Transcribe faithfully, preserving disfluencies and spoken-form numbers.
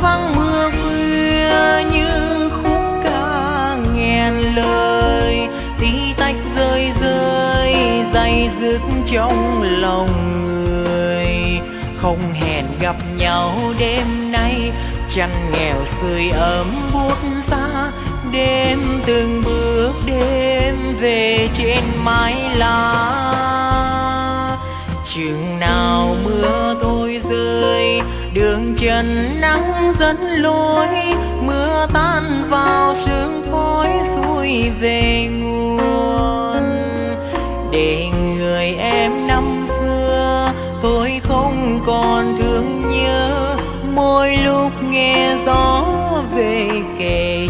vắng mưa khuya như khúc ca nghẹn lời, tí tách rơi rơi day dứt trong lòng người. Không hẹn gặp nhau đêm nay, chăn nghèo sưởi ấm buốt xa, đêm từng bước đêm về trên mái lá. Chừng nào mưa thôi rơi, đường trần nắng dẫn lối, mưa tan vào sương khói xuôi về nguồn. Để người em năm xưa tôi không còn thương nhớ, mỗi lúc nghe gió về kề